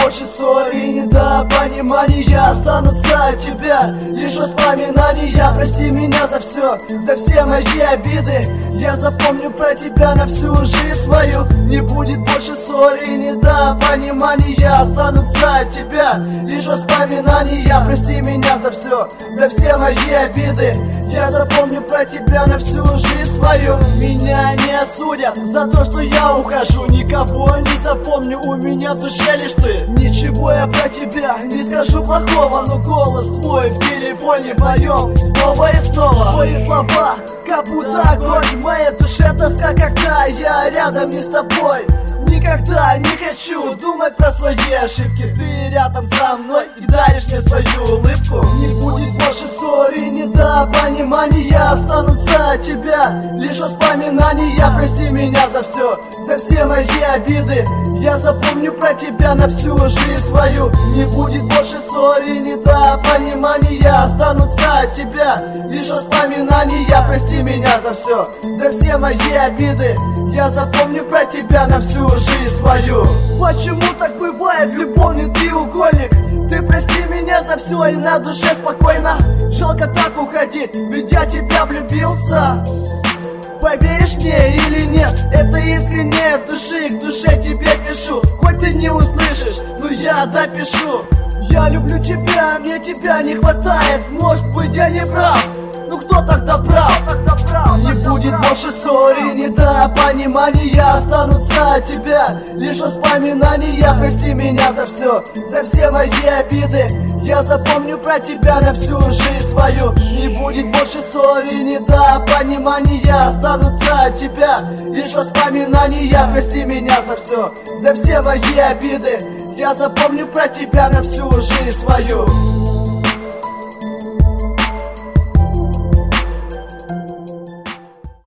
больше ссор и недопонимания. Останутся от тебя лишь воспоминания. Прости меня за все мои обиды. Я запомню про тебя на всю жизнь свою. Не будет больше ссор и недопонимания. Останутся от тебя лишь воспоминания. Прости меня за все мои обиды. Я запомню про тебя на всю жизнь свою. Меня не осудят за то, что я ухожу. Никого не запомню, у меня в душе лишь ты. Ничего я про тебя не скажу плохого, но голос твой в телефоне моем снова и снова. Твои слова, как будто огонь в моей душе, тоска, когда я рядом не с тобой. Никогда не хочу думать про свои ошибки. Ты рядом со мной и даришь мне свою улыбку. Не будет больше ссор и недопонимания. Останутся от тебя лишь воспоминания. Прости меня за все мои обиды. Я запомню про тебя на всю жизнь свою. Не будет больше ссор и недопонимания. Останутся от тебя лишь воспоминания. Прости меня за все мои обиды. Я запомню про тебя на всю жизнь свою. Почему так бывает, любовный треугольник? Ты прости меня за все и на душе спокойно. Жалко так уходить, ведь я тебя влюбился. Поверишь мне или нет, это искренне от души к душе тебе пишу. Хоть ты не услышишь, но я допишу. Я люблю тебя, мне тебя не хватает. Может быть я не прав, ну кто тогда прав? Не будет больше ссор и недопонимания. Останутся от тебя лишь воспоминания. Прости меня за все мои обиды. Я запомню про тебя на всю жизнь свою. Не будет больше ссор и недопонимания. Останутся от тебя лишь воспоминания. Прости меня за все мои обиды. Я запомню про тебя на всю жизнь свою.